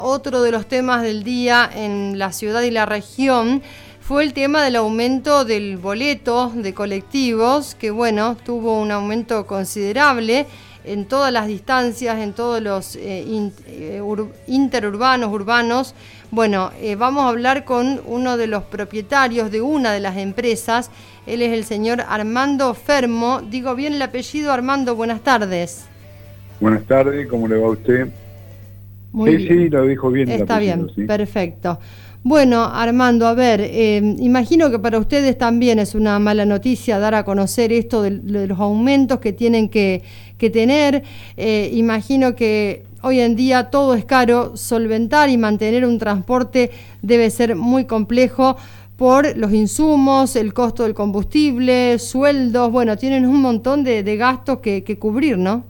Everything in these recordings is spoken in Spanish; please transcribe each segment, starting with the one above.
Otro de los temas del día en la ciudad y la región fue el tema del aumento del boleto de colectivos, que bueno, tuvo un aumento considerable en todas las distancias, en todos los interurbanos, urbanos. Bueno, vamos a hablar con uno de los propietarios de una de las empresas. Él es el señor Armando Fermo. Digo bien el apellido, Armando, buenas tardes. Buenas tardes, ¿cómo le va a usted? Muy bien. Sí, lo dijo bien. Está bien, ¿sí? Perfecto. Bueno, Armando, a ver, imagino que para ustedes también es una mala noticia dar a conocer esto de los aumentos que tienen que tener. Imagino que hoy en día todo es caro, solventar y mantener un transporte debe ser muy complejo por los insumos, el costo del combustible, sueldos, bueno, tienen un montón de gastos que cubrir, ¿no?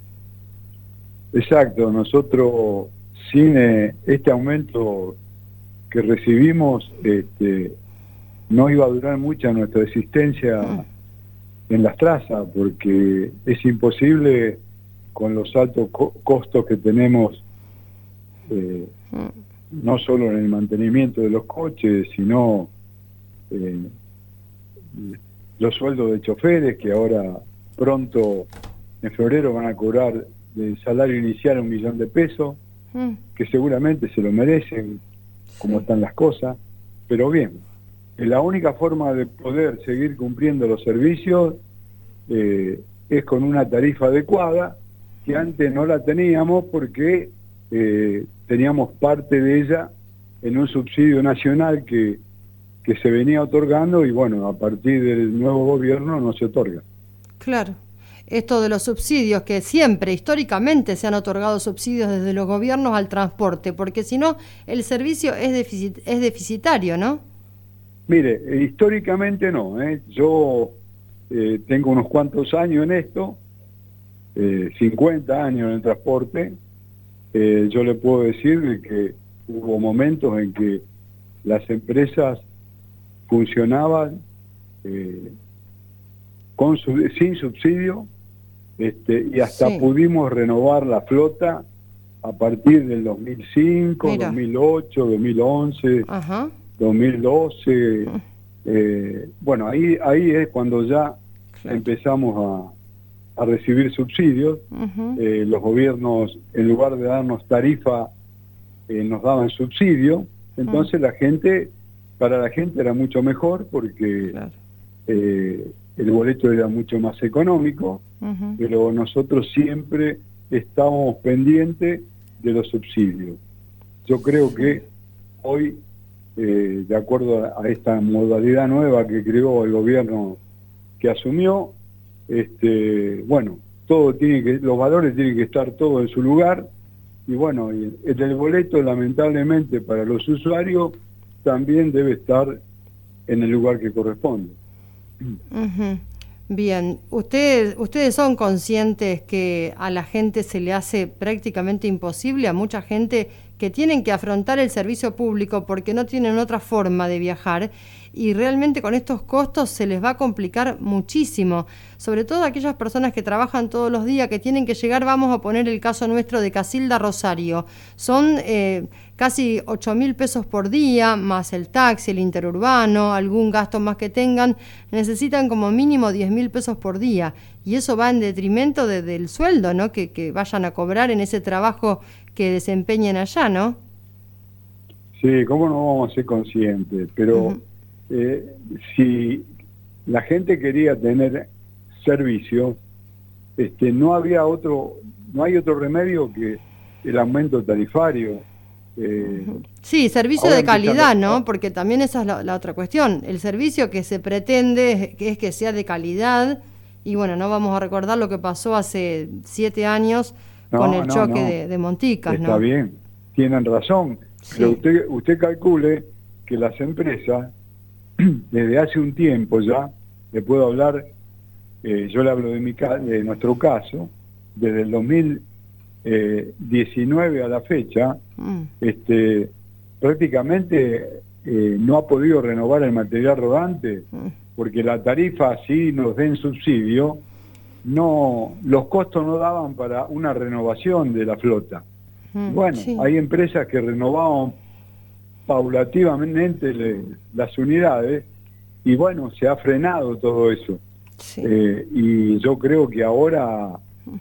Exacto, nosotros sin este aumento que recibimos, no iba a durar mucha nuestra existencia en las trazas, porque es imposible con los altos costos que tenemos, no solo en el mantenimiento de los coches, sino los sueldos de choferes, que ahora pronto, en febrero, van a cobrar de salario inicial $1 millón de pesos, que seguramente se lo merecen, como están las cosas, pero bien, la única forma de poder seguir cumpliendo los servicios es con una tarifa adecuada, que antes no la teníamos porque teníamos parte de ella en un subsidio nacional que se venía otorgando y bueno, a partir del nuevo gobierno no se otorga. Claro. Esto de los subsidios, que siempre, históricamente, se han otorgado subsidios desde los gobiernos al transporte, porque si no, el servicio es deficitario, ¿no? Mire, históricamente no, yo tengo unos cuantos años en esto, 50 años en el transporte. Yo le puedo decir que hubo momentos en que las empresas funcionaban sin subsidio, y hasta pudimos renovar la flota a partir del 2005, Mira. 2008, 2011, Ajá. 2012. Bueno, ahí es cuando ya empezamos a recibir subsidios. Los gobiernos, en lugar de darnos tarifa, nos daban subsidio. Entonces para la gente era mucho mejor porque el boleto era mucho más económico, pero nosotros siempre estábamos pendientes de los subsidios. Yo creo que hoy, de acuerdo a esta modalidad nueva que creó el gobierno que asumió, bueno, los valores tienen que estar todos en su lugar, y bueno, el boleto, lamentablemente, para los usuarios también debe estar en el lugar que corresponde. Bien, ustedes son conscientes que a la gente se le hace prácticamente imposible, a mucha gente que tienen que afrontar el servicio público porque no tienen otra forma de viajar, y realmente con estos costos se les va a complicar muchísimo, sobre todo aquellas personas que trabajan todos los días, que tienen que llegar. Vamos a poner el caso nuestro de Casilda Rosario, son casi 8.000 pesos por día, más el taxi, el interurbano, algún gasto más que tengan, necesitan como mínimo 10.000 pesos por día, y eso va en detrimento del sueldo, ¿no?, que vayan a cobrar en ese trabajo que desempeñen allá, ¿no? Sí, cómo no vamos a ser conscientes, pero si la gente quería tener servicio, no hay otro remedio que el aumento tarifario. Sí, servicio de calidad, ¿no? Porque también esa es la otra cuestión. El servicio que se pretende es que sea de calidad, y bueno, no vamos a recordar lo que pasó hace 7 años con el choque de Monticas, ¿no? Está bien, tienen razón, pero usted calcule que las empresas, desde hace un tiempo ya, le puedo hablar, yo le hablo de nuestro caso, desde el 2019 a la fecha, prácticamente no ha podido renovar el material rodante, porque la tarifa, si nos den subsidio, los costos no daban para una renovación de la flota. Bueno, sí. Hay empresas que renovaban paulativamente las unidades y bueno, se ha frenado todo eso. Sí. Y yo creo que ahora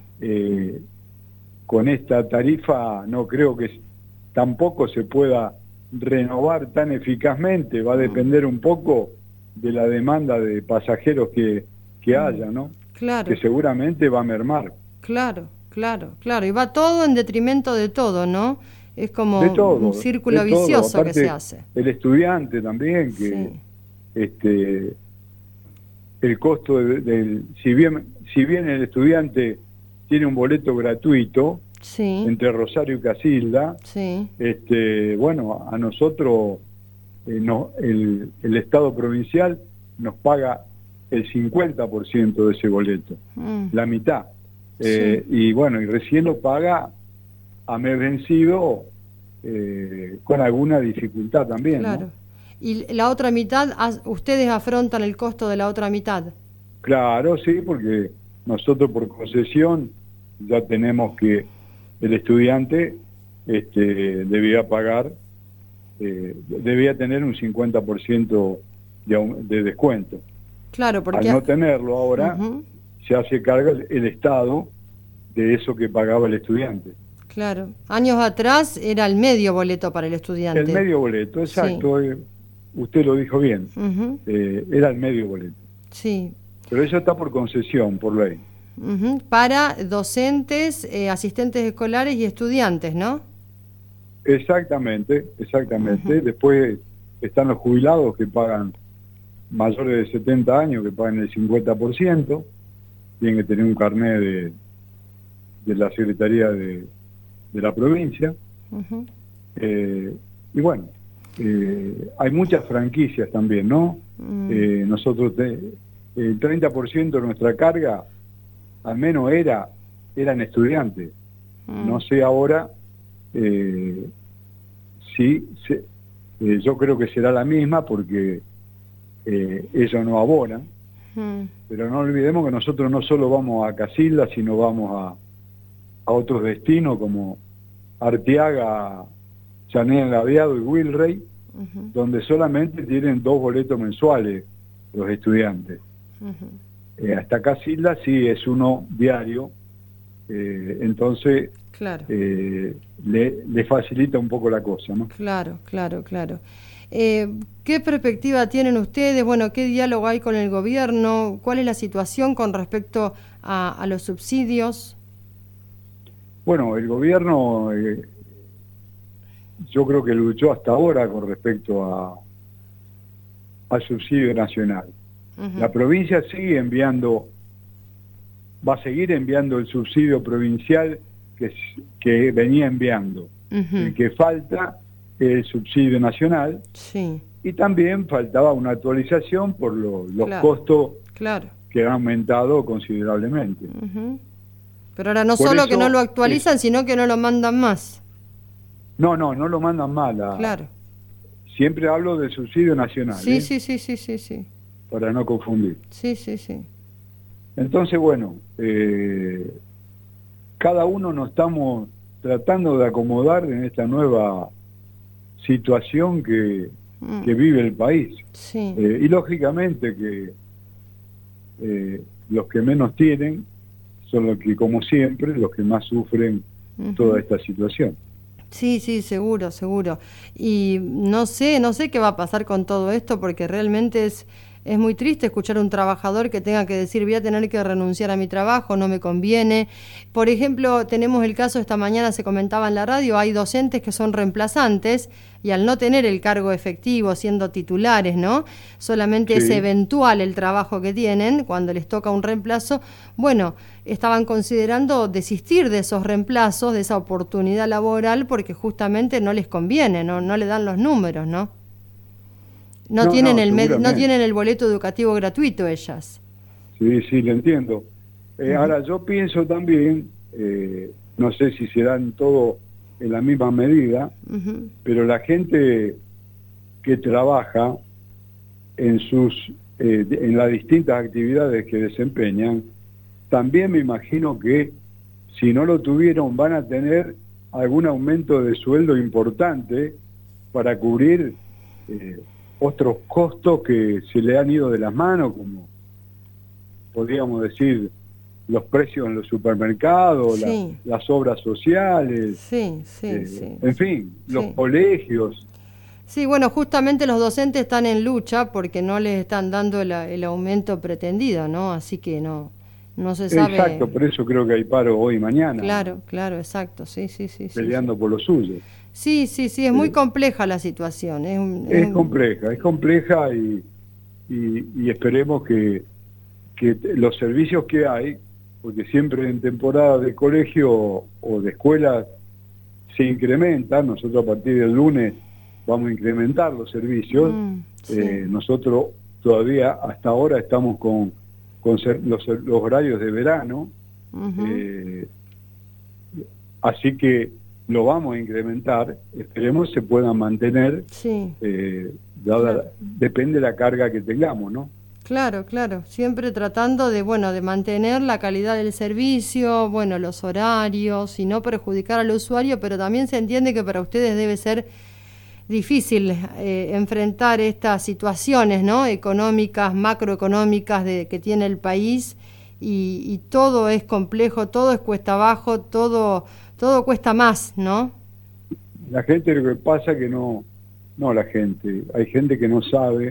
con esta tarifa no creo que tampoco se pueda renovar tan eficazmente, va a depender un poco de la demanda de pasajeros que haya, ¿no? Claro. Que seguramente va a mermar. Claro, y va todo en detrimento de todo, ¿no? Es como un círculo vicioso que se hace. El estudiante también, que sí. El costo si bien el estudiante tiene un boleto gratuito, sí, entre Rosario y Casilda, sí, bueno, a nosotros el Estado provincial nos paga el 50% de ese boleto, la mitad. Sí. Y bueno, y recién lo paga a mes vencido con alguna dificultad también. Claro. ¿No? ¿Y la otra mitad, ustedes afrontan el costo de la otra mitad? Claro, sí, porque nosotros por concesión ya tenemos que el estudiante debía pagar, debía tener un 50% de descuento. Claro, porque al no tenerlo ahora, se hace cargo el Estado de eso que pagaba el estudiante. Claro, años atrás era el medio boleto para el estudiante. El medio boleto, exacto, sí. Usted lo dijo bien, era el medio boleto. Sí. Pero eso está por concesión, por ley. Para docentes, asistentes escolares y estudiantes, ¿no? Exactamente. Después están los jubilados que pagan, mayores de 70 años, que pagan el 50%, tienen que tener un carnet de la Secretaría de la provincia. Y bueno, hay muchas franquicias también, ¿no? Nosotros, el 30% de nuestra carga, al menos eran estudiantes. No sé ahora yo creo que será la misma porque ellos no abonan, pero no olvidemos que nosotros no solo vamos a Casilda, sino vamos a otros destinos como Arteaga, Chanel Laviado y Wilrey, donde solamente tienen 2 boletos mensuales los estudiantes. Hasta Casilda sí es uno diario, entonces claro. Le facilita un poco la cosa, ¿no? Claro. ¿Qué perspectiva tienen ustedes? Bueno, ¿qué diálogo hay con el gobierno? ¿Cuál es la situación con respecto a los subsidios? Bueno, el gobierno yo creo que luchó hasta ahora con respecto al subsidio nacional. La provincia sigue va a seguir enviando el subsidio provincial que venía enviando. El que falta es el subsidio nacional, sí, y también faltaba una actualización por los costos que han aumentado considerablemente. Pero ahora no por solo que no lo actualizan, sino que no lo mandan más. No lo mandan más. Claro. Siempre hablo del subsidio nacional. Sí. Para no confundir. Sí. Entonces, bueno, cada uno nos estamos tratando de acomodar en esta nueva situación que vive el país. Sí. Y lógicamente que los que menos tienen son los que, como siempre, los que más sufren toda esta situación. Sí, seguro. Y no sé qué va a pasar con todo esto, porque realmente es muy triste escuchar a un trabajador que tenga que decir voy a tener que renunciar a mi trabajo, no me conviene. Por ejemplo, tenemos el caso, esta mañana se comentaba en la radio, hay docentes que son reemplazantes y al no tener el cargo efectivo, siendo titulares, ¿no? Solamente es eventual el trabajo que tienen cuando les toca un reemplazo. Bueno, estaban considerando desistir de esos reemplazos, de esa oportunidad laboral, porque justamente no les conviene, no le dan los números, ¿no? No tienen el boleto educativo gratuito ellas. Sí, lo entiendo. Ahora, yo pienso también, no sé si se dan todo en la misma medida, pero la gente que trabaja en las distintas actividades que desempeñan, también me imagino que si no lo tuvieron van a tener algún aumento de sueldo importante para cubrir otros costos que se le han ido de las manos, como podríamos decir los precios en los supermercados, sí. las obras sociales, sí, en fin, los colegios. Sí, bueno, justamente los docentes están en lucha porque no les están dando el aumento pretendido, ¿no? Así que no se sabe. Exacto, por eso creo que hay paro hoy y mañana. Claro, exacto, sí. Peleando por lo suyo. Sí, es muy compleja la situación. Es compleja y esperemos que los servicios que hay, porque siempre en temporada de colegio o de escuela se incrementan, nosotros a partir del lunes vamos a incrementar los servicios, nosotros todavía hasta ahora estamos con los horarios de verano, así que lo vamos a incrementar, esperemos se puedan mantener, depende de la carga que tengamos, ¿no? Claro, siempre tratando de mantener la calidad del servicio, los horarios y no perjudicar al usuario, pero también se entiende que para ustedes debe ser difícil enfrentar estas situaciones, ¿no? Económicas, macroeconómicas que tiene el país y todo es complejo, todo es cuesta abajo, todo cuesta más, ¿no? La gente, lo que pasa que no la gente, hay gente que no sabe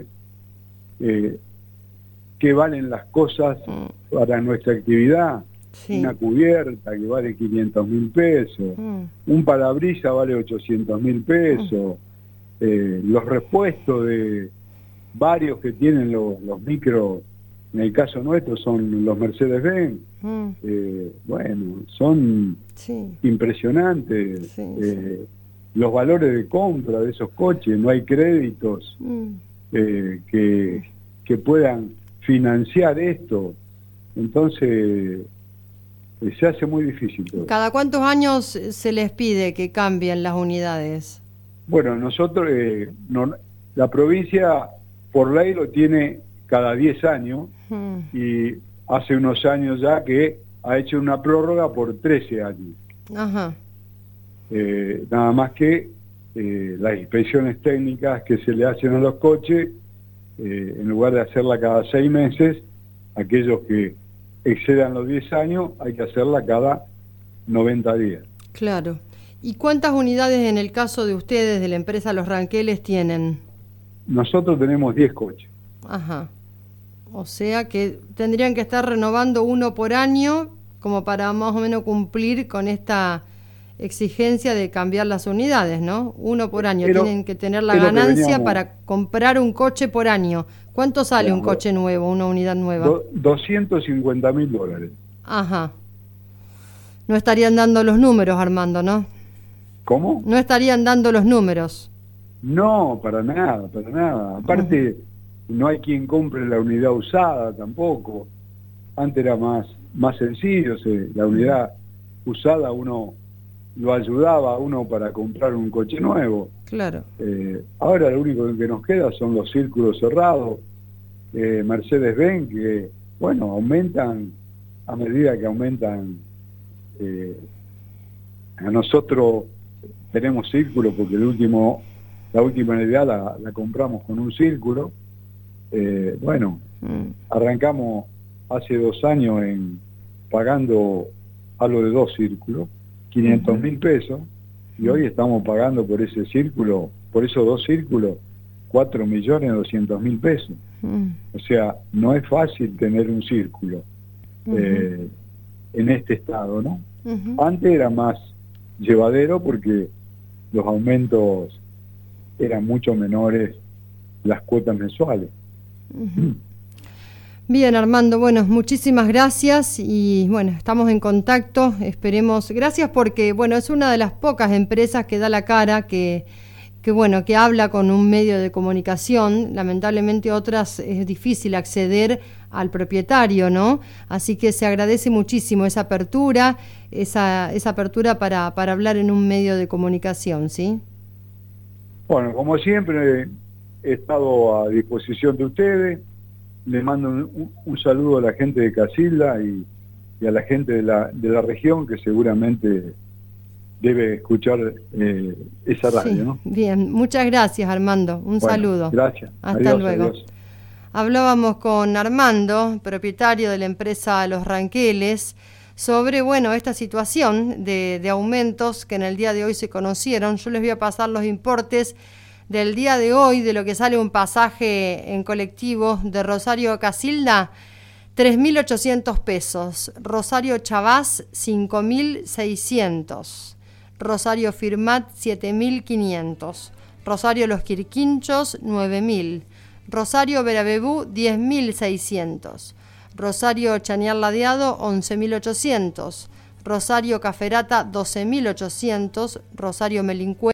qué valen las cosas para nuestra actividad. Una cubierta que vale 500.000 pesos, un parabrisas vale 800.000 pesos, los repuestos de varios que tienen los micros, en el caso nuestro son los Mercedes-Benz, son impresionantes, los valores de compra de esos coches, no hay créditos que puedan financiar esto, entonces se hace muy difícil todo. ¿Cada cuántos años se les pide que cambien las unidades? Bueno, nosotros, la provincia por ley lo tiene cada 10 años y hace unos años ya que ha hecho una prórroga por 13 años. Ajá. Nada más que las inspecciones técnicas que se le hacen a los coches, en lugar de hacerla cada 6 meses, aquellos que excedan los 10 años hay que hacerla cada 90 días. Claro. ¿Y cuántas unidades en el caso de ustedes, de la empresa Los Ranqueles, tienen? Nosotros tenemos 10 coches. Ajá. O sea que tendrían que estar renovando uno por año como para más o menos cumplir con esta exigencia de cambiar las unidades, ¿no? Uno por año. Tienen que tener la ganancia para comprar un coche por año. ¿Cuánto sale un coche nuevo, una unidad nueva? $250.000. Ajá. No estarían dando los números, Armando, ¿no? ¿Cómo? No estarían dando los números. No, para nada. Aparte, no hay quien compre la unidad usada tampoco. Antes era más sencillo, la unidad usada uno lo ayudaba a uno para comprar un coche nuevo. Claro. Ahora lo único que nos queda son los círculos cerrados, Mercedes-Benz, que, aumentan a medida que aumentan. A nosotros tenemos círculo porque la última unidad la compramos con un círculo. Arrancamos hace 2 años pagando algo de 2 círculos, 500.000 pesos, y hoy estamos pagando por ese círculo, por esos 2 círculos, 4.200.000 pesos. O sea, no es fácil tener un círculo en este estado, ¿no? Antes era más llevadero porque los aumentos eran mucho menores, las cuotas mensuales. Bien, Armando, muchísimas gracias y estamos en contacto, esperemos, gracias porque es una de las pocas empresas que da la cara, que habla con un medio de comunicación. Lamentablemente otras es difícil acceder al propietario, ¿no? Así que se agradece muchísimo esa apertura, esa apertura para hablar en un medio de comunicación, ¿sí? Bueno, como siempre he estado a disposición de ustedes. Le mando un saludo a la gente de Casilda y a la gente de la región que seguramente debe escuchar esa radio, sí, ¿no? Bien, muchas gracias, Armando. Un saludo. Gracias. Hasta adiós, luego. Adiós. Hablábamos con Armando, propietario de la empresa Los Ranqueles, sobre, esta situación de aumentos que en el día de hoy se conocieron. Yo les voy a pasar los importes del día de hoy, de lo que sale un pasaje en colectivo de Rosario a Casilda, 3.800 pesos. Rosario Chavás, 5.600. Rosario Firmat, 7.500. Rosario Los Quirquinchos, 9.000. Rosario Verabebú, 10.600. Rosario Chañar Ladeado, 11.800. Rosario Caferata, 12.800. Rosario Melincue